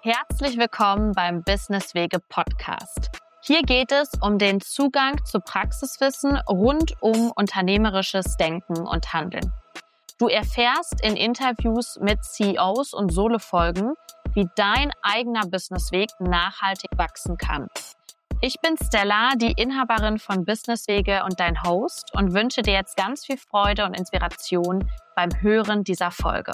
Herzlich willkommen beim Businesswege Podcast. Hier geht es um den Zugang zu Praxiswissen rund um unternehmerisches Denken und Handeln. Du erfährst in Interviews mit CEOs und Solo-Folgen, wie dein eigener Businessweg nachhaltig wachsen kann. Ich bin Stella, die Inhaberin von Businesswege und dein Host und wünsche dir jetzt ganz viel Freude und Inspiration beim Hören dieser Folge.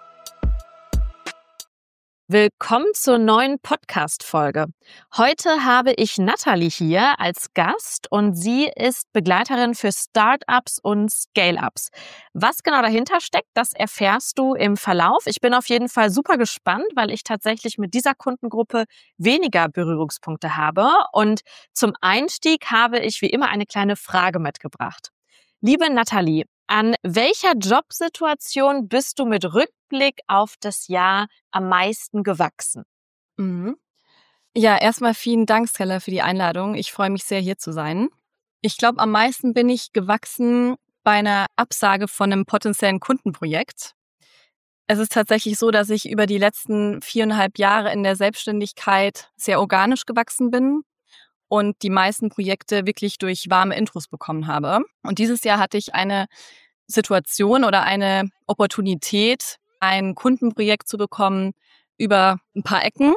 Willkommen zur neuen Podcast-Folge. Heute habe ich Nathalie hier als Gast und sie ist Begleiterin für Startups und Scale-Ups. Was genau dahinter steckt, das erfährst du im Verlauf. Ich bin auf jeden Fall super gespannt, weil ich tatsächlich mit dieser Kundengruppe weniger Berührungspunkte habe. Und zum Einstieg habe ich wie immer eine kleine Frage mitgebracht. Liebe Nathalie, an welcher Jobsituation bist du mit Rückblick auf das Jahr am meisten gewachsen? Ja, erstmal vielen Dank, Stella, für die Einladung. Ich freue mich sehr, hier zu sein. Ich glaube, am meisten bin ich gewachsen bei einer Absage von einem potenziellen Kundenprojekt. Es ist tatsächlich so, dass ich über die letzten 4,5 Jahre in der Selbstständigkeit sehr organisch gewachsen bin und die meisten Projekte wirklich durch warme Intros bekommen habe. Und dieses Jahr hatte ich eine Situation oder eine Opportunität, ein Kundenprojekt zu bekommen über ein paar Ecken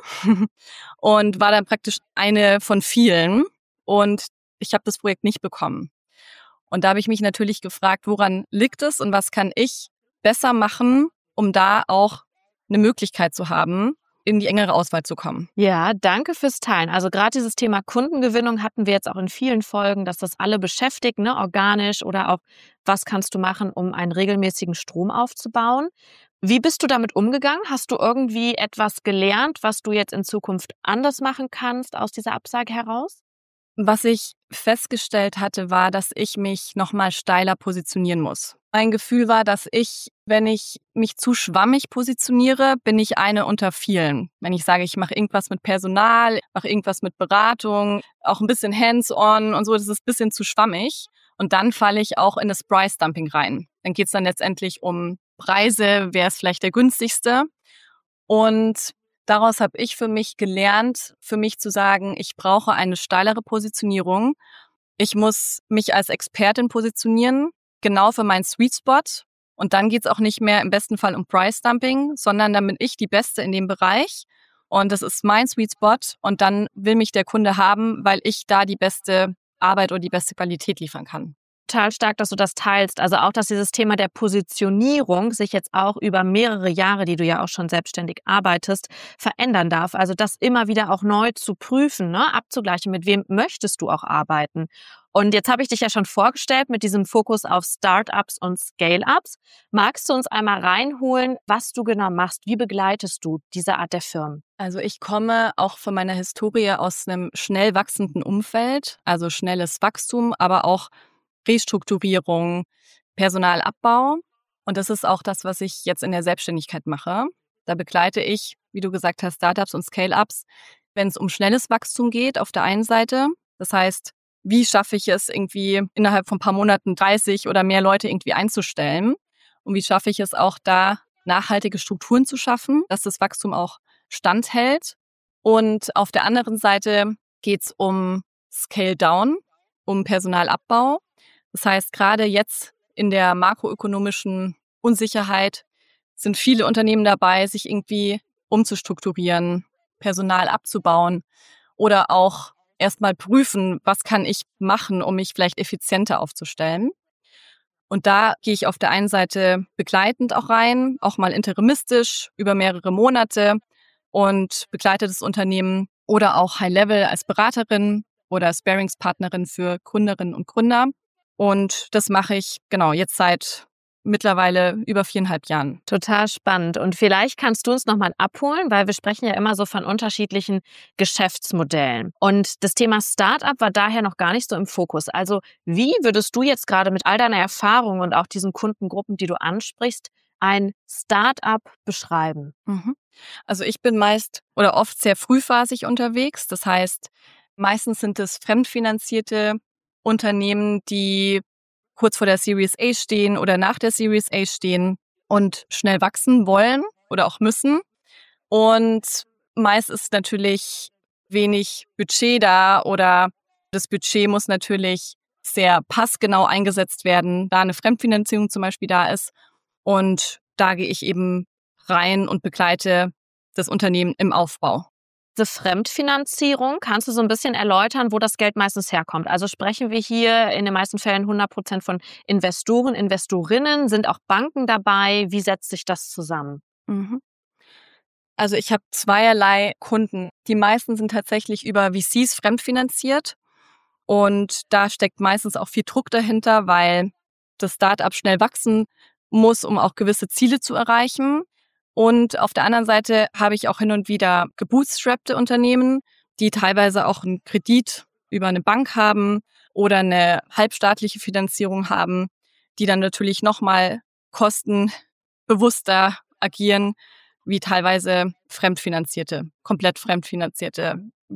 und war dann praktisch eine von vielen und ich habe das Projekt nicht bekommen. Und da habe ich mich natürlich gefragt, woran liegt es und was kann ich besser machen, um da auch eine Möglichkeit zu haben, in die engere Auswahl zu kommen. Ja, danke fürs Teilen. Also gerade dieses Thema Kundengewinnung hatten wir jetzt auch in vielen Folgen, dass das alle beschäftigt, ne, organisch oder auch, was kannst du machen, um einen regelmäßigen Strom aufzubauen? Wie bist du damit umgegangen? Hast du irgendwie etwas gelernt, was du jetzt in Zukunft anders machen kannst aus dieser Absage heraus? Was ich festgestellt hatte, war, dass ich mich nochmal steiler positionieren muss. Mein Gefühl war, dass wenn ich mich zu schwammig positioniere, bin ich eine unter vielen. Wenn ich sage, ich mache irgendwas mit Personal, mache irgendwas mit Beratung, auch ein bisschen hands-on und so, das ist ein bisschen zu schwammig. Und dann falle ich auch in das Price-Dumping rein. Dann geht es dann letztendlich um Preise, wer ist vielleicht der günstigste. Und daraus habe ich für mich gelernt, für mich zu sagen, ich brauche eine steilere Positionierung. Ich muss mich als Expertin positionieren, genau für meinen Sweet Spot. Und dann geht es auch nicht mehr im besten Fall um Price Dumping, sondern dann bin ich die Beste in dem Bereich. Und das ist mein Sweet Spot. Und dann will mich der Kunde haben, weil ich da die beste Arbeit oder die beste Qualität liefern kann. Total stark, dass du das teilst. Also auch, dass dieses Thema der Positionierung sich jetzt auch über mehrere Jahre, die du ja auch schon selbstständig arbeitest, verändern darf. Also das immer wieder auch neu zu prüfen, ne? Abzugleichen, mit wem möchtest du auch arbeiten. Und jetzt habe ich dich ja schon vorgestellt mit diesem Fokus auf Startups und Scale-Ups. Magst du uns einmal reinholen, was du genau machst? Wie begleitest du diese Art der Firmen? Also ich komme auch von meiner Historie aus einem schnell wachsenden Umfeld, also schnelles Wachstum, aber auch Restrukturierung, Personalabbau. Und das ist auch das, was ich jetzt in der Selbstständigkeit mache. Da begleite ich, wie du gesagt hast, Startups und Scale-Ups, wenn es um schnelles Wachstum geht auf der einen Seite. Das heißt, wie schaffe ich es irgendwie innerhalb von ein paar Monaten 30 oder mehr Leute irgendwie einzustellen? Und wie schaffe ich es auch da, nachhaltige Strukturen zu schaffen, dass das Wachstum auch standhält? Und auf der anderen Seite geht es um Scale-Down, um Personalabbau. Das heißt, gerade jetzt in der makroökonomischen Unsicherheit sind viele Unternehmen dabei, sich irgendwie umzustrukturieren, Personal abzubauen oder auch erstmal prüfen, was kann ich machen, um mich vielleicht effizienter aufzustellen. Und da gehe ich auf der einen Seite begleitend auch rein, auch mal interimistisch über mehrere Monate und begleite das Unternehmen oder auch High-Level als Beraterin oder Sparingspartnerin für Gründerinnen und Gründer. Und das mache ich genau jetzt seit mittlerweile über 4,5 Jahren. Total spannend. Und vielleicht kannst du uns nochmal abholen, weil wir sprechen ja immer so von unterschiedlichen Geschäftsmodellen. Und das Thema Startup war daher noch gar nicht so im Fokus. Also wie würdest du jetzt gerade mit all deiner Erfahrung und auch diesen Kundengruppen, die du ansprichst, ein Startup beschreiben? Also ich bin meist oder oft sehr frühphasig unterwegs. Das heißt, meistens sind es fremdfinanzierte Unternehmen, die kurz vor der Series A stehen oder nach der Series A stehen und schnell wachsen wollen oder auch müssen. Und meist ist natürlich wenig Budget da oder das Budget muss natürlich sehr passgenau eingesetzt werden, da eine Fremdfinanzierung zum Beispiel da ist. Und da gehe ich eben rein und begleite das Unternehmen im Aufbau. Diese Fremdfinanzierung, kannst du so ein bisschen erläutern, wo das Geld meistens herkommt? Also sprechen wir hier in den meisten Fällen 100% von Investoren, Investorinnen? Sind auch Banken dabei? Wie setzt sich das zusammen? Mhm. Also ich habe zweierlei Kunden. Die meisten sind tatsächlich über VCs fremdfinanziert und da steckt meistens auch viel Druck dahinter, weil das Startup schnell wachsen muss, um auch gewisse Ziele zu erreichen. Und auf der anderen Seite habe ich auch hin und wieder gebootstrappte Unternehmen, die teilweise auch einen Kredit über eine Bank haben oder eine halbstaatliche Finanzierung haben, die dann natürlich nochmal kostenbewusster agieren, wie teilweise komplett fremdfinanzierte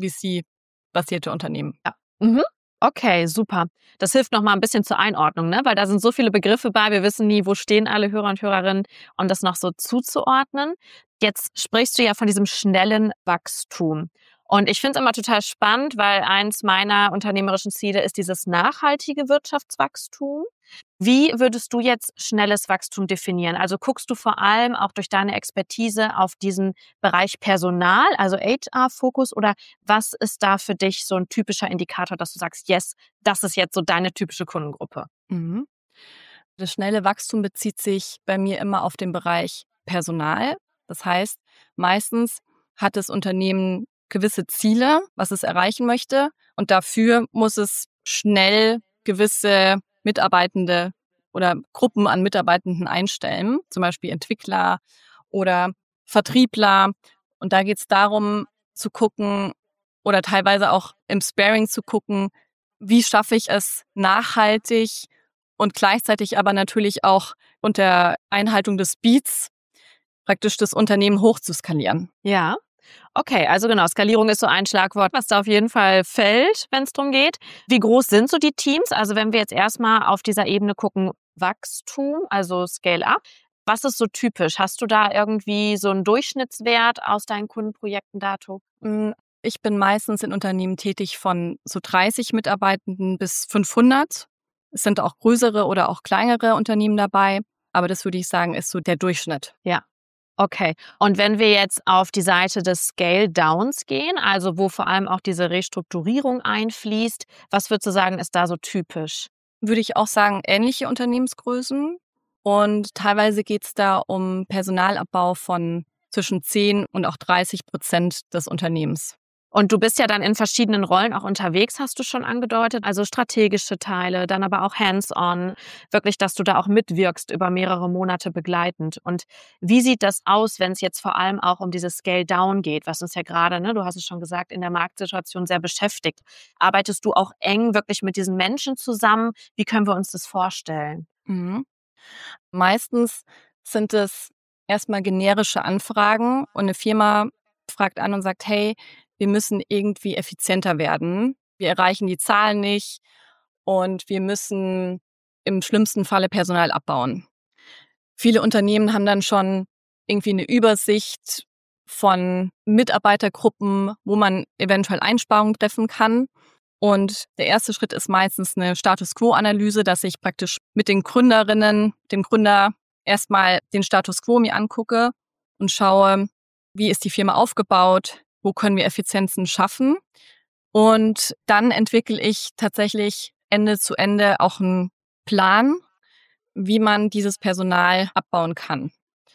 VC-basierte Unternehmen. Ja. Mhm. Okay, super. Das hilft noch mal ein bisschen zur Einordnung, ne? Weil da sind so viele Begriffe bei. Wir wissen nie, wo stehen alle Hörer und Hörerinnen, um das noch so zuzuordnen. Jetzt sprichst du ja von diesem schnellen Wachstum. Und ich finde es immer total spannend, weil eins meiner unternehmerischen Ziele ist dieses nachhaltige Wirtschaftswachstum. Wie würdest du jetzt schnelles Wachstum definieren? Also guckst du vor allem auch durch deine Expertise auf diesen Bereich Personal, also HR-Fokus, oder was ist da für dich so ein typischer Indikator, dass du sagst, yes, das ist jetzt so deine typische Kundengruppe? Mhm. Das schnelle Wachstum bezieht sich bei mir immer auf den Bereich Personal. Das heißt, meistens hat das Unternehmen gewisse Ziele, was es erreichen möchte. Und dafür muss es schnell gewisse Mitarbeitende oder Gruppen an Mitarbeitenden einstellen, zum Beispiel Entwickler oder Vertriebler. Und da geht es darum zu gucken oder teilweise auch im Sparring zu gucken, wie schaffe ich es nachhaltig und gleichzeitig aber natürlich auch unter Einhaltung des Speeds praktisch das Unternehmen hoch zu skalieren. Ja. Okay, also genau, Skalierung ist so ein Schlagwort, was da auf jeden Fall fällt, wenn es darum geht. Wie groß sind so die Teams? Also wenn wir jetzt erstmal auf dieser Ebene gucken, Wachstum, also Scale-up, was ist so typisch? Hast du da irgendwie so einen Durchschnittswert aus deinen Kundenprojekten dato? Ich bin meistens in Unternehmen tätig von so 30 Mitarbeitenden bis 500. Es sind auch größere oder auch kleinere Unternehmen dabei, aber das würde ich sagen, ist so der Durchschnitt. Ja. Okay. Und wenn wir jetzt auf die Seite des Scale-Downs gehen, also wo vor allem auch diese Restrukturierung einfließt, was würdest du sagen, ist da so typisch? Würde ich auch sagen, ähnliche Unternehmensgrößen. Und teilweise geht es da um Personalabbau von zwischen 10 und auch 30% des Unternehmens. Und du bist ja dann in verschiedenen Rollen auch unterwegs, hast du schon angedeutet. Also strategische Teile, dann aber auch hands-on. Wirklich, dass du da auch mitwirkst über mehrere Monate begleitend. Und wie sieht das aus, wenn es jetzt vor allem auch um dieses Scale-Down geht, was uns ja gerade, ne, du hast es schon gesagt, in der Marktsituation sehr beschäftigt. Arbeitest du auch eng wirklich mit diesen Menschen zusammen? Wie können wir uns das vorstellen? Mhm. Meistens sind es erstmal generische Anfragen und eine Firma fragt an und sagt, hey, wir müssen irgendwie effizienter werden. Wir erreichen die Zahlen nicht und wir müssen im schlimmsten Falle Personal abbauen. Viele Unternehmen haben dann schon irgendwie eine Übersicht von Mitarbeitergruppen, wo man eventuell Einsparungen treffen kann. Und der erste Schritt ist meistens eine Status-Quo-Analyse, dass ich praktisch mit den Gründerinnen, dem Gründer erstmal den Status Quo mir angucke und schaue, wie ist die Firma aufgebaut, wo können wir Effizienzen schaffen. Und dann entwickle ich tatsächlich Ende zu Ende auch einen Plan, wie man dieses Personal abbauen kann.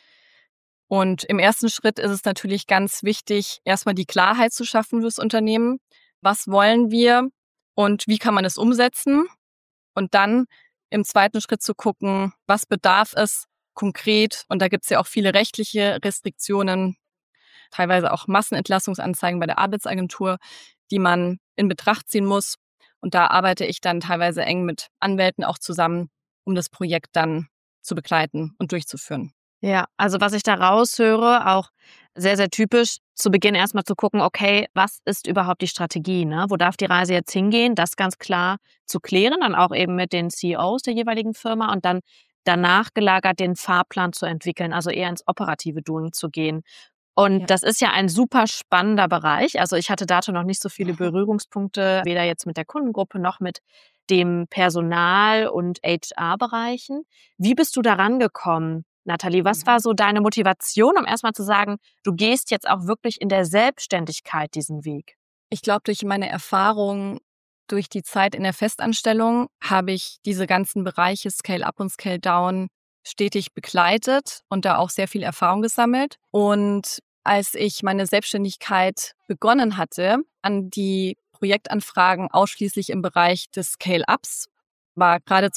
Und im ersten Schritt ist es natürlich ganz wichtig, erstmal die Klarheit zu schaffen fürs Unternehmen. Was wollen wir und wie kann man es umsetzen? Und dann im zweiten Schritt zu gucken, was bedarf es konkret? Und da gibt es ja auch viele rechtliche Restriktionen, teilweise auch Massenentlassungsanzeigen bei der Arbeitsagentur, die man in Betracht ziehen muss. Und da arbeite ich dann teilweise eng mit Anwälten auch zusammen, um das Projekt dann zu begleiten und durchzuführen. Ja, also was ich da raushöre, auch sehr, sehr typisch, zu Beginn erstmal zu gucken, okay, was ist überhaupt die Strategie, ne? Wo darf die Reise jetzt hingehen? Das ganz klar zu klären, dann auch eben mit den CEOs der jeweiligen Firma und dann danach gelagert den Fahrplan zu entwickeln, also eher ins operative Doing zu gehen. Und Ja. das ist ja ein super spannender Bereich. Also ich hatte dazu noch nicht so viele Berührungspunkte, weder jetzt mit der Kundengruppe noch mit dem Personal- und HR-Bereichen. Wie bist du da rangekommen, Nathalie? Was war so deine Motivation, um erstmal zu sagen, du gehst jetzt auch wirklich in der Selbstständigkeit diesen Weg? Ich glaube, durch meine Erfahrung, durch die Zeit in der Festanstellung habe ich diese ganzen Bereiche Scale-up und Scale-down stetig begleitet und da auch sehr viel Erfahrung gesammelt. Und als ich meine Selbstständigkeit begonnen hatte, an die Projektanfragen ausschließlich im Bereich des Scale-ups, war gerade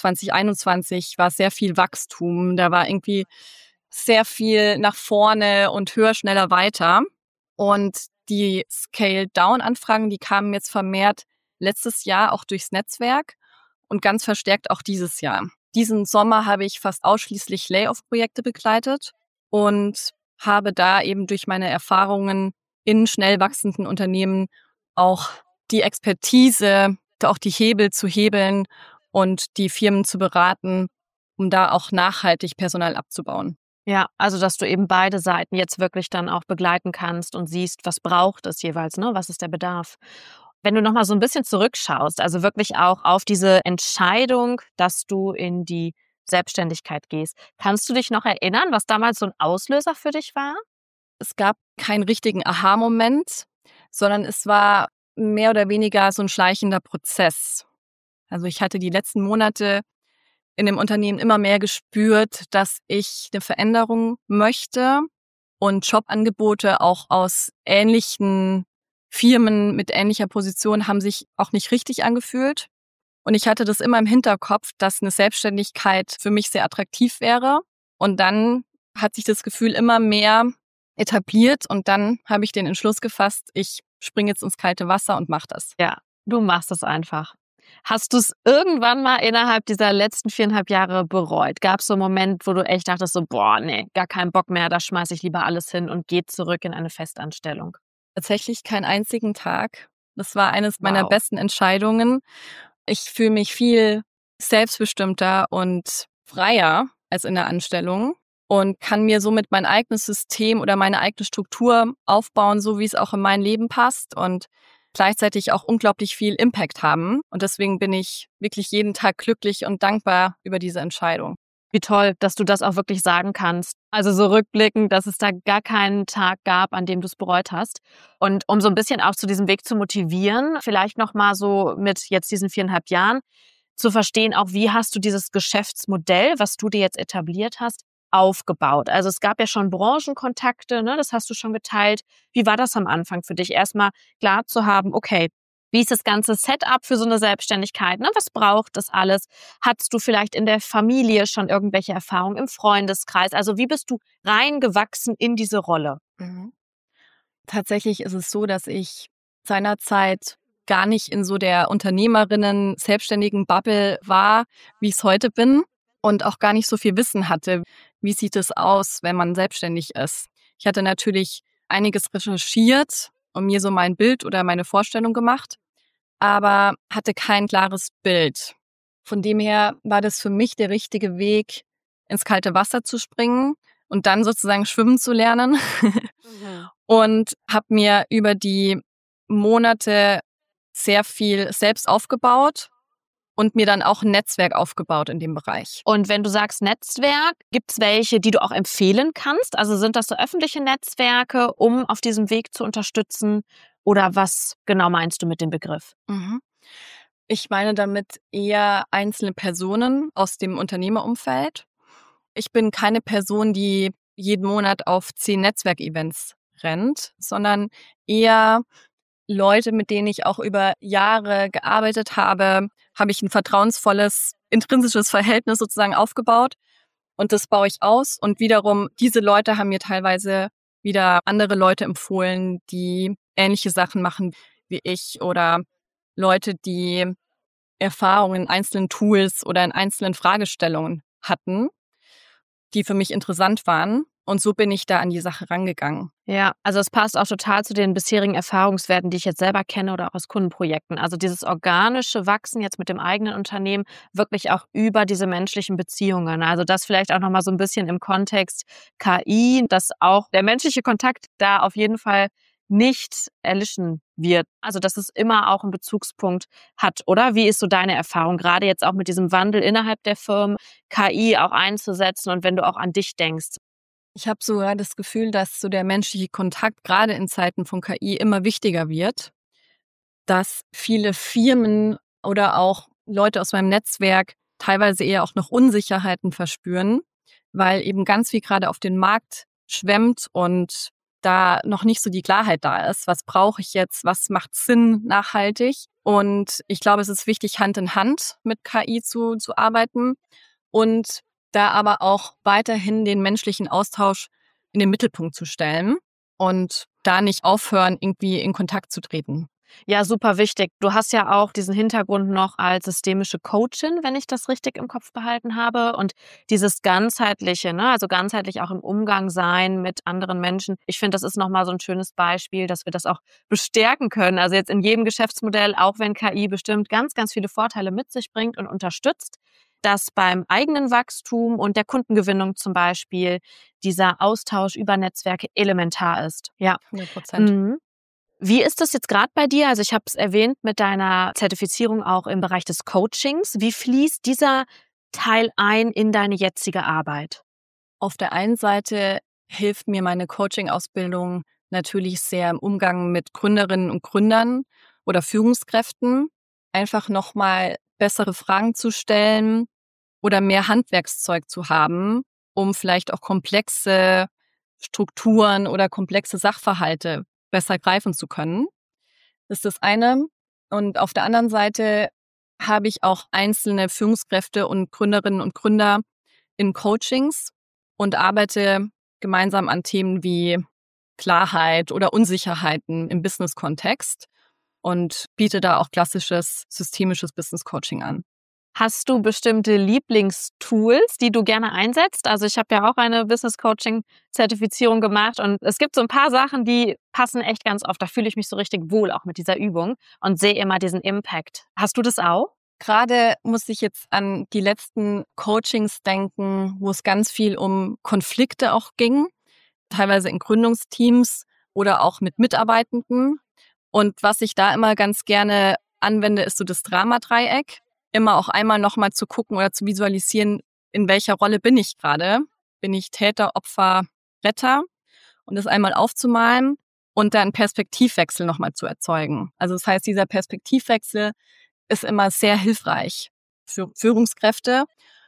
2021, war sehr viel Wachstum. Da war irgendwie sehr viel nach vorne und höher, schneller, weiter. Und die Scale-Down-Anfragen, die kamen jetzt vermehrt letztes Jahr auch durchs Netzwerk und ganz verstärkt auch dieses Jahr. Diesen Sommer habe ich fast ausschließlich Layoff-Projekte begleitet und habe da eben durch meine Erfahrungen in schnell wachsenden Unternehmen auch die Expertise, auch die Hebel zu hebeln und die Firmen zu beraten, um da auch nachhaltig Personal abzubauen. Ja, also dass du eben beide Seiten jetzt wirklich dann auch begleiten kannst und siehst, was braucht es jeweils, ne? Was ist der Bedarf? Wenn du noch mal so ein bisschen zurückschaust, also wirklich auch auf diese Entscheidung, dass du in die Selbstständigkeit gehst. Kannst du dich noch erinnern, was damals so ein Auslöser für dich war? Es gab keinen richtigen Aha-Moment, sondern es war mehr oder weniger so ein schleichender Prozess. Also, ich hatte die letzten Monate in dem Unternehmen immer mehr gespürt, dass ich eine Veränderung möchte und Jobangebote auch aus ähnlichen Firmen mit ähnlicher Position haben sich auch nicht richtig angefühlt. Und ich hatte das immer im Hinterkopf, dass eine Selbstständigkeit für mich sehr attraktiv wäre. Und dann hat sich das Gefühl immer mehr etabliert und dann habe ich den Entschluss gefasst, ich springe jetzt ins kalte Wasser und mache das. Ja, du machst es einfach. Hast du es irgendwann mal innerhalb dieser letzten 4,5 Jahre bereut? Gab es so 'n Moment, wo du echt dachtest so: „Boah, ne, gar keinen Bock mehr, da schmeiße ich lieber alles hin und gehe zurück in eine Festanstellung?“ Tatsächlich keinen einzigen Tag. Das war eines meiner Wow. besten Entscheidungen. Ich fühle mich viel selbstbestimmter und freier als in der Anstellung und kann mir somit mein eigenes System oder meine eigene Struktur aufbauen, so wie es auch in mein Leben passt und gleichzeitig auch unglaublich viel Impact haben. Und deswegen bin ich wirklich jeden Tag glücklich und dankbar über diese Entscheidung. Wie toll, dass du das auch wirklich sagen kannst. Also so rückblickend, dass es da gar keinen Tag gab, an dem du es bereut hast. Und um so ein bisschen auch zu diesem Weg zu motivieren, vielleicht noch mal so mit jetzt diesen 4,5 Jahren zu verstehen, auch wie hast du dieses Geschäftsmodell, was du dir jetzt etabliert hast, aufgebaut? Also, es gab ja schon Branchenkontakte, ne, das hast du schon geteilt. Wie war das am Anfang für dich? Erst mal klar zu haben: „Okay, wie ist das ganze Setup für so eine Selbstständigkeit, ne? Was braucht das alles? Hattest du vielleicht in der Familie schon irgendwelche Erfahrungen, im Freundeskreis? Also, wie bist du reingewachsen in diese Rolle? Mhm. Tatsächlich ist es so, dass ich seinerzeit gar nicht in so der Unternehmerinnen, selbstständigen Bubble war, wie ich es heute bin und auch gar nicht so viel Wissen hatte. Wie sieht es aus, wenn man selbstständig ist? Ich hatte natürlich einiges recherchiert und mir so mein Bild oder meine Vorstellung gemacht, aber hatte kein klares Bild. Von dem her war das für mich der richtige Weg, ins kalte Wasser zu springen und dann sozusagen schwimmen zu lernen. Mhm. Und habe mir über die Monate sehr viel selbst aufgebaut und mir dann auch 'n Netzwerk aufgebaut in dem Bereich. Und wenn du sagst Netzwerk, gibt's welche, die du auch empfehlen kannst? Also, sind das so öffentliche Netzwerke, um auf diesem Weg zu unterstützen? Oder was genau meinst du mit dem Begriff? Mhm. Ich meine damit eher einzelne Personen aus dem Unternehmerumfeld. Ich bin keine Person, die jeden Monat auf 10 Netzwerkevents rennt, sondern eher Leute, mit denen ich auch über Jahre gearbeitet habe ich ein vertrauensvolles, intrinsisches Verhältnis sozusagen aufgebaut und das baue ich aus und wiederum diese Leute haben mir teilweise wieder andere Leute empfohlen, die ähnliche Sachen machen wie ich oder Leute, die Erfahrung in einzelnen Tools oder in einzelnen Fragestellungen hatten, die für mich interessant waren. Und so bin ich da an die Sache rangegangen. Ja, also es passt auch total zu den bisherigen Erfahrungswerten, die ich jetzt selber kenne oder auch aus Kundenprojekten. Also dieses organische Wachsen jetzt mit dem eigenen Unternehmen wirklich auch über diese menschlichen Beziehungen. Also das vielleicht auch nochmal so ein bisschen im Kontext KI, dass auch der menschliche Kontakt da auf jeden Fall nicht erlischen wird. Also dass es immer auch einen Bezugspunkt hat, oder? Wie ist so deine Erfahrung, gerade jetzt auch mit diesem Wandel innerhalb der Firmen, KI auch einzusetzen und wenn du auch an dich denkst? Ich habe sogar das Gefühl, dass so der menschliche Kontakt gerade in Zeiten von KI immer wichtiger wird, dass viele Firmen oder auch Leute aus meinem Netzwerk teilweise eher auch noch Unsicherheiten verspüren, weil eben ganz viel gerade auf den Markt schwemmt und da noch nicht so die Klarheit da ist. Was brauche ich jetzt? Was macht Sinn nachhaltig? Und ich glaube, es ist wichtig, Hand in Hand mit KI zu arbeiten und da aber auch weiterhin den menschlichen Austausch in den Mittelpunkt zu stellen und da nicht aufhören, irgendwie in Kontakt zu treten. Ja, super wichtig. Du hast ja auch diesen Hintergrund noch als systemische Coachin, wenn ich das richtig im Kopf behalten habe. Und dieses ganzheitliche, ne, also ganzheitlich auch im Umgang sein mit anderen Menschen. Ich finde, das ist nochmal so ein schönes Beispiel, dass wir das auch bestärken können. Also jetzt in jedem Geschäftsmodell, auch wenn KI bestimmt ganz, ganz viele Vorteile mit sich bringt und unterstützt, dass beim eigenen Wachstum und der Kundengewinnung zum Beispiel dieser Austausch über Netzwerke elementar ist. Ja. 100%. Mhm. Wie ist das jetzt gerade bei dir? Also ich habe es erwähnt mit deiner Zertifizierung auch im Bereich des Coachings. Wie fließt dieser Teil ein in deine jetzige Arbeit? Auf der einen Seite hilft mir meine Coaching-Ausbildung natürlich sehr im Umgang mit Gründerinnen und Gründern oder Führungskräften, einfach nochmal bessere Fragen zu stellen oder mehr Handwerkszeug zu haben, um vielleicht auch komplexe Strukturen oder komplexe Sachverhalte besser greifen zu können. Das ist das eine. Und auf der anderen Seite habe ich auch einzelne Führungskräfte und Gründerinnen und Gründer in Coachings und arbeite gemeinsam an Themen wie Klarheit oder Unsicherheiten im Business-Kontext und biete da auch klassisches systemisches Business-Coaching an. Hast du bestimmte Lieblingstools, die du gerne einsetzt? Also ich habe ja auch eine Business Coaching Zertifizierung gemacht und es gibt so ein paar Sachen, die passen echt ganz oft. Da fühle ich mich so richtig wohl auch mit dieser Übung und sehe immer diesen Impact. Hast du das auch? Gerade muss ich jetzt an die letzten Coachings denken, wo es ganz viel um Konflikte auch ging, teilweise in Gründungsteams oder auch mit Mitarbeitenden. Und was ich da immer ganz gerne anwende, ist so das Dramadreieck. Immer auch einmal nochmal zu gucken oder zu visualisieren, in welcher Rolle bin ich gerade. Bin ich Täter, Opfer, Retter? Und das einmal aufzumalen und dann Perspektivwechsel nochmal zu erzeugen. Also das heißt, dieser Perspektivwechsel ist immer sehr hilfreich für Führungskräfte.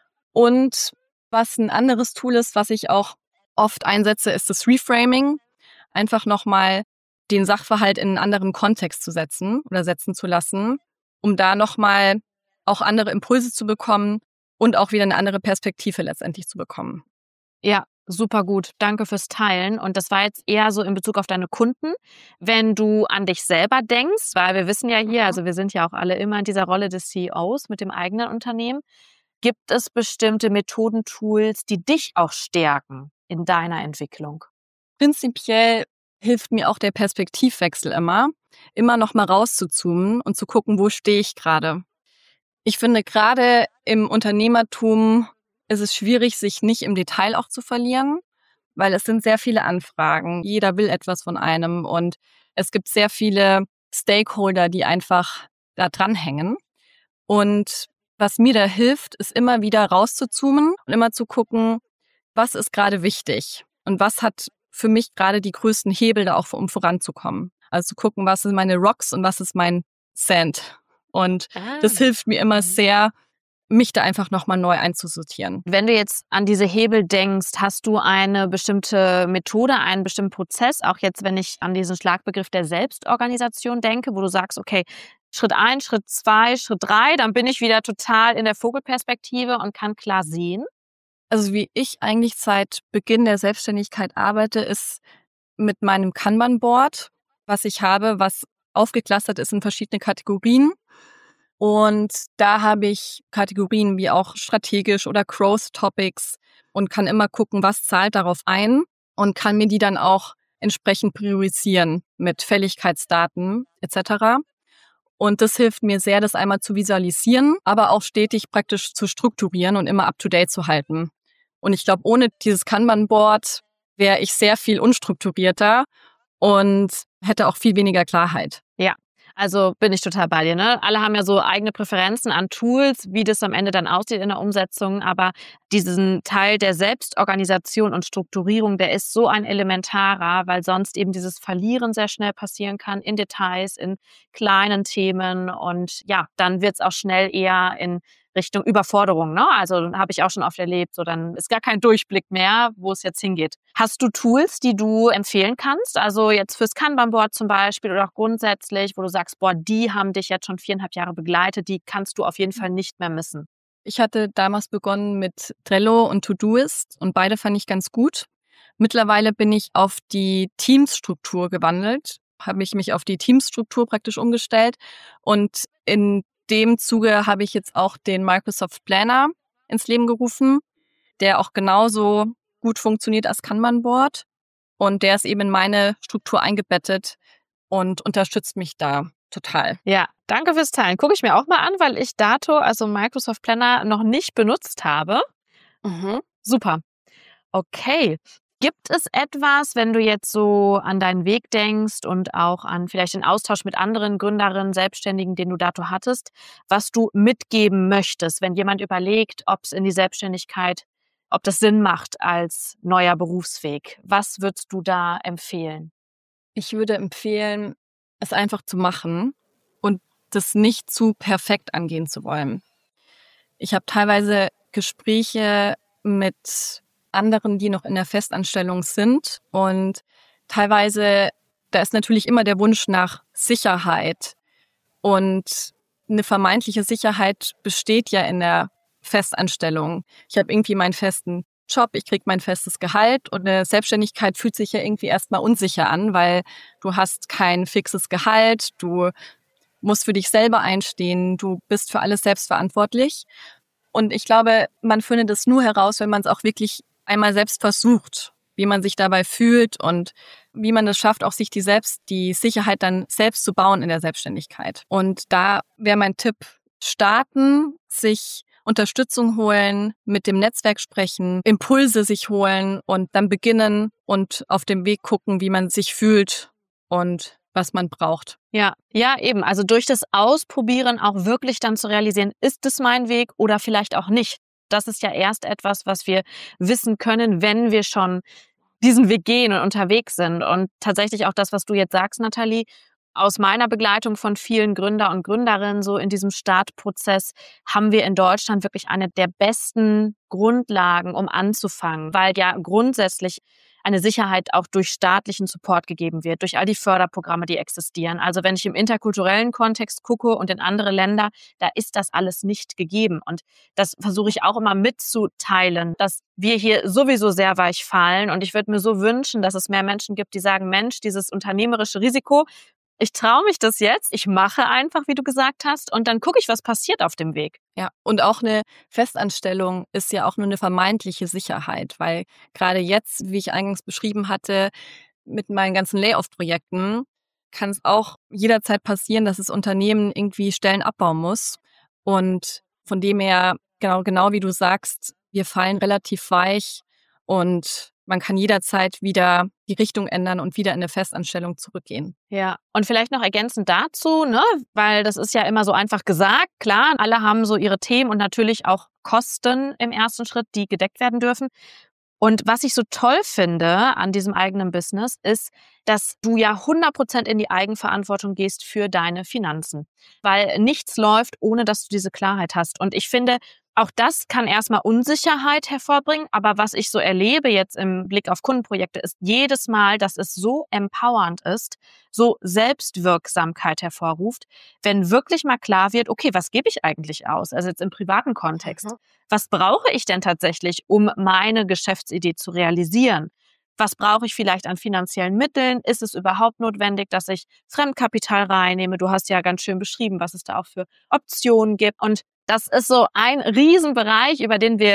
Und was ein anderes Tool ist, was ich auch oft einsetze, ist das Reframing. Einfach nochmal den Sachverhalt in einen anderen Kontext zu setzen oder setzen zu lassen, um da nochmal auch andere Impulse zu bekommen und auch wieder eine andere Perspektive letztendlich zu bekommen. Ja, super gut. Danke fürs Teilen. Und das war jetzt eher so in Bezug auf deine Kunden. Wenn du an dich selber denkst, weil wir wissen ja hier, also wir sind ja auch alle immer in dieser Rolle des CEOs mit dem eigenen Unternehmen, gibt es bestimmte Methoden, Tools, die dich auch stärken in deiner Entwicklung? Prinzipiell hilft mir auch der Perspektivwechsel immer noch mal rauszuzoomen und zu gucken, wo stehe ich gerade. Ich finde, gerade im Unternehmertum ist es schwierig, sich nicht im Detail auch zu verlieren, weil es sind sehr viele Anfragen. Jeder will etwas von einem und es gibt sehr viele Stakeholder, die einfach da dranhängen. Und was mir da hilft, ist immer wieder rauszuzoomen und immer zu gucken, was ist gerade wichtig und was hat für mich gerade die größten Hebel da auch, um voranzukommen. Also zu gucken, was sind meine Rocks und was ist mein Sand. Und das hilft mir immer sehr, mich da einfach nochmal neu einzusortieren. Wenn du jetzt an diese Hebel denkst, hast du eine bestimmte Methode, einen bestimmten Prozess, auch jetzt, wenn ich an diesen Schlagbegriff der Selbstorganisation denke, wo du sagst, okay, Schritt 1, Schritt 2, Schritt 3, dann bin ich wieder total in der Vogelperspektive und kann klar sehen? Also wie ich eigentlich seit Beginn der Selbstständigkeit arbeite, ist mit meinem Kanban-Board, was ich habe, was aufgeklustert ist in verschiedene Kategorien. Und da habe ich Kategorien wie auch strategisch oder Growth Topics und kann immer gucken, was zahlt darauf ein und kann mir die dann auch entsprechend priorisieren mit Fälligkeitsdaten etc. Und das hilft mir sehr, das einmal zu visualisieren, aber auch stetig praktisch zu strukturieren und immer up-to-date zu halten. Und ich glaube, ohne dieses Kanban-Board wäre ich sehr viel unstrukturierter und hätte auch viel weniger Klarheit. Ja, also bin ich total bei dir, ne? Alle haben ja so eigene Präferenzen an Tools, wie das am Ende dann aussieht in der Umsetzung, aber diesen Teil der Selbstorganisation und Strukturierung, der ist so ein elementarer, weil sonst eben dieses Verlieren sehr schnell passieren kann in Details, in kleinen Themen und ja, dann wird es auch schnell eher in Richtung Überforderung, ne? Also habe ich auch schon oft erlebt, so dann ist gar kein Durchblick mehr, wo es jetzt hingeht. Hast du Tools, die du empfehlen kannst? Also jetzt fürs Kanban-Board zum Beispiel oder auch grundsätzlich, wo du sagst, boah, die haben dich jetzt schon 4,5 Jahre begleitet, die kannst du auf jeden Fall nicht mehr missen. Ich hatte damals begonnen mit Trello und Todoist und beide fand ich ganz gut. Mittlerweile bin ich auf die Teamsstruktur gewandelt, habe ich mich auf die Teamsstruktur praktisch umgestellt und in dem Zuge habe ich jetzt auch den Microsoft Planner ins Leben gerufen, der auch genauso gut funktioniert als Kanban-Board und der ist eben in meine Struktur eingebettet und unterstützt mich da total. Ja, danke fürs Teilen. Gucke ich mir auch mal an, weil ich Dato, also Microsoft Planner, noch nicht benutzt habe. Super. Okay. Gibt es etwas, wenn du jetzt so an deinen Weg denkst und auch an vielleicht den Austausch mit anderen Gründerinnen, Selbstständigen, den du dato hattest, was du mitgeben möchtest, wenn jemand überlegt, ob es in die Selbstständigkeit, ob das Sinn macht als neuer Berufsweg? Was würdest du da empfehlen? Ich würde empfehlen, es einfach zu machen und das nicht zu perfekt angehen zu wollen. Ich habe teilweise Gespräche mit anderen, die noch in der Festanstellung sind und teilweise, da ist natürlich immer der Wunsch nach Sicherheit und eine vermeintliche Sicherheit besteht ja in der Festanstellung. Ich habe irgendwie meinen festen Job, ich kriege mein festes Gehalt und eine Selbstständigkeit fühlt sich ja irgendwie erstmal unsicher an, weil du hast kein fixes Gehalt, du musst für dich selber einstehen, du bist für alles selbst verantwortlich. Und ich glaube, man findet es nur heraus, wenn man es auch wirklich einmal selbst versucht, wie man sich dabei fühlt und wie man es schafft, auch sich die Sicherheit dann selbst zu bauen in der Selbstständigkeit. Und da wäre mein Tipp, starten, sich Unterstützung holen, mit dem Netzwerk sprechen, Impulse sich holen und dann beginnen und auf dem Weg gucken, wie man sich fühlt und was man braucht. Ja, eben. Also durch das Ausprobieren auch wirklich dann zu realisieren, ist es mein Weg oder vielleicht auch nicht. Das ist ja erst etwas, was wir wissen können, wenn wir schon diesen Weg gehen und unterwegs sind. Und tatsächlich auch das, was du jetzt sagst, Nathalie, aus meiner Begleitung von vielen Gründer und Gründerinnen so in diesem Startprozess haben wir in Deutschland wirklich eine der besten Grundlagen, um anzufangen, weil ja grundsätzlich eine Sicherheit auch durch staatlichen Support gegeben wird, durch all die Förderprogramme, die existieren. Also wenn ich im interkulturellen Kontext gucke und in andere Länder, da ist das alles nicht gegeben. Und das versuche ich auch immer mitzuteilen, dass wir hier sowieso sehr weich fallen. Und ich würde mir so wünschen, dass es mehr Menschen gibt, die sagen, Mensch, dieses unternehmerische Risiko, ich traue mich das jetzt, ich mache einfach, wie du gesagt hast, und dann gucke ich, was passiert auf dem Weg. Ja, und auch eine Festanstellung ist ja auch nur eine vermeintliche Sicherheit, weil gerade jetzt, wie ich eingangs beschrieben hatte, mit meinen ganzen Layoff-Projekten kann es auch jederzeit passieren, dass das Unternehmen irgendwie Stellen abbauen muss. Und von dem her, genau wie du sagst, wir fallen relativ weich und man kann jederzeit wieder die Richtung ändern und wieder in eine Festanstellung zurückgehen. Ja, und vielleicht noch ergänzend dazu, ne, weil das ist ja immer so einfach gesagt, klar, alle haben so ihre Themen und natürlich auch Kosten im ersten Schritt, die gedeckt werden dürfen. Und was ich so toll finde an diesem eigenen Business, ist, dass du ja 100% in die Eigenverantwortung gehst für deine Finanzen. Weil nichts läuft, ohne dass du diese Klarheit hast. Und ich finde, auch das kann erstmal Unsicherheit hervorbringen. Aber was ich so erlebe jetzt im Blick auf Kundenprojekte, ist jedes Mal, dass es so empowernd ist, so Selbstwirksamkeit hervorruft, wenn wirklich mal klar wird, okay, was gebe ich eigentlich aus? Also jetzt im privaten Kontext. Was brauche ich denn tatsächlich, um meine Geschäftsidee zu realisieren? Was brauche ich vielleicht an finanziellen Mitteln? Ist es überhaupt notwendig, dass ich Fremdkapital reinnehme? Du hast ja ganz schön beschrieben, was es da auch für Optionen gibt. Und das ist so ein Riesenbereich, über den wir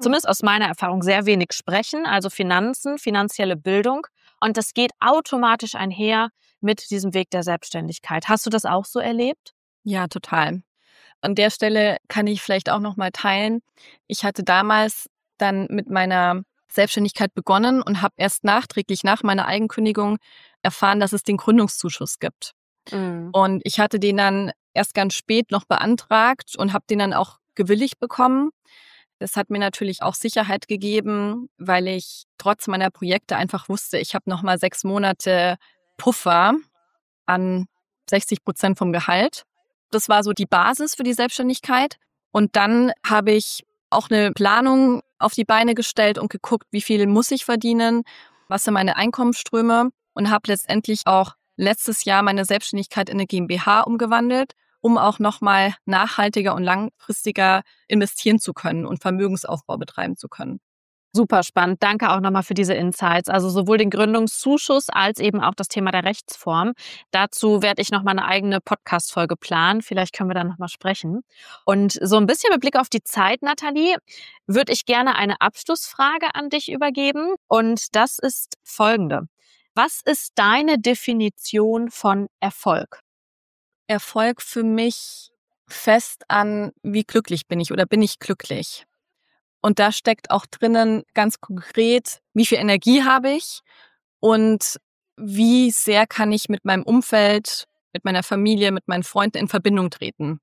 zumindest aus meiner Erfahrung, sehr wenig sprechen, also Finanzen, finanzielle Bildung. Und das geht automatisch einher mit diesem Weg der Selbstständigkeit. Hast du das auch so erlebt? Ja, total. An der Stelle kann ich vielleicht auch noch mal teilen. Ich hatte damals dann mit meiner Selbstständigkeit begonnen und habe erst nachträglich nach meiner Eigenkündigung erfahren, dass es den Gründungszuschuss gibt. Mhm. Und ich hatte den dann erst ganz spät noch beantragt und habe den dann auch gewilligt bekommen. Das hat mir natürlich auch Sicherheit gegeben, weil ich trotz meiner Projekte einfach wusste, ich habe noch mal 6 Monate Puffer an 60% vom Gehalt. Das war so die Basis für die Selbstständigkeit. Und dann habe ich auch eine Planung auf die Beine gestellt und geguckt, wie viel muss ich verdienen, was sind meine Einkommensströme und habe letztendlich auch letztes Jahr meine Selbstständigkeit in eine GmbH umgewandelt, um auch nochmal nachhaltiger und langfristiger investieren zu können und Vermögensaufbau betreiben zu können. Super spannend. Danke auch nochmal für diese Insights. Also sowohl den Gründungszuschuss als eben auch das Thema der Rechtsform. Dazu werde ich nochmal eine eigene Podcast-Folge planen. Vielleicht können wir dann nochmal sprechen. Und so ein bisschen mit Blick auf die Zeit, Nathalie, würde ich gerne eine Abschlussfrage an dich übergeben. Und das ist folgende. Was ist deine Definition von Erfolg? Erfolg für mich fest an, wie glücklich bin ich oder bin ich glücklich? Und da steckt auch drinnen ganz konkret, wie viel Energie habe ich und wie sehr kann ich mit meinem Umfeld, mit meiner Familie, mit meinen Freunden in Verbindung treten.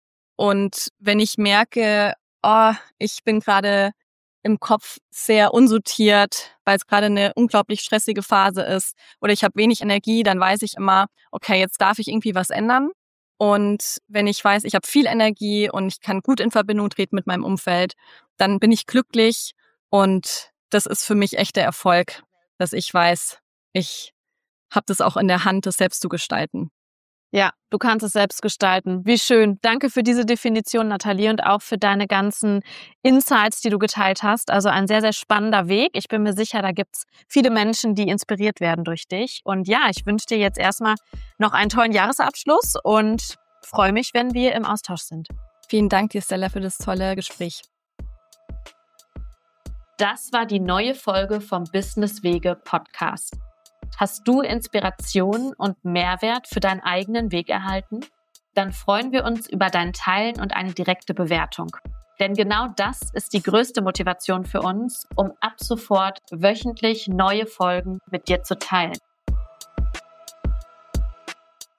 Und wenn ich merke, ich bin gerade im Kopf sehr unsortiert, weil es gerade eine unglaublich stressige Phase ist oder ich habe wenig Energie, dann weiß ich immer, okay, jetzt darf ich irgendwie was ändern. Und wenn ich weiß, ich habe viel Energie und ich kann gut in Verbindung treten mit meinem Umfeld, dann bin ich glücklich und das ist für mich echter Erfolg, dass ich weiß, ich habe das auch in der Hand, das selbst zu gestalten. Ja, du kannst es selbst gestalten. Wie schön. Danke für diese Definition, Nathalie, und auch für deine ganzen Insights, die du geteilt hast. Also ein sehr, sehr spannender Weg. Ich bin mir sicher, da gibt's viele Menschen, die inspiriert werden durch dich. Und ja, ich wünsche dir jetzt erstmal noch einen tollen Jahresabschluss und freue mich, wenn wir im Austausch sind. Vielen Dank dir, Stella, für das tolle Gespräch. Das war die neue Folge vom Business Wege Podcast. Hast du Inspiration und Mehrwert für deinen eigenen Weg erhalten? Dann freuen wir uns über dein Teilen und eine direkte Bewertung. Denn genau das ist die größte Motivation für uns, um ab sofort wöchentlich neue Folgen mit dir zu teilen.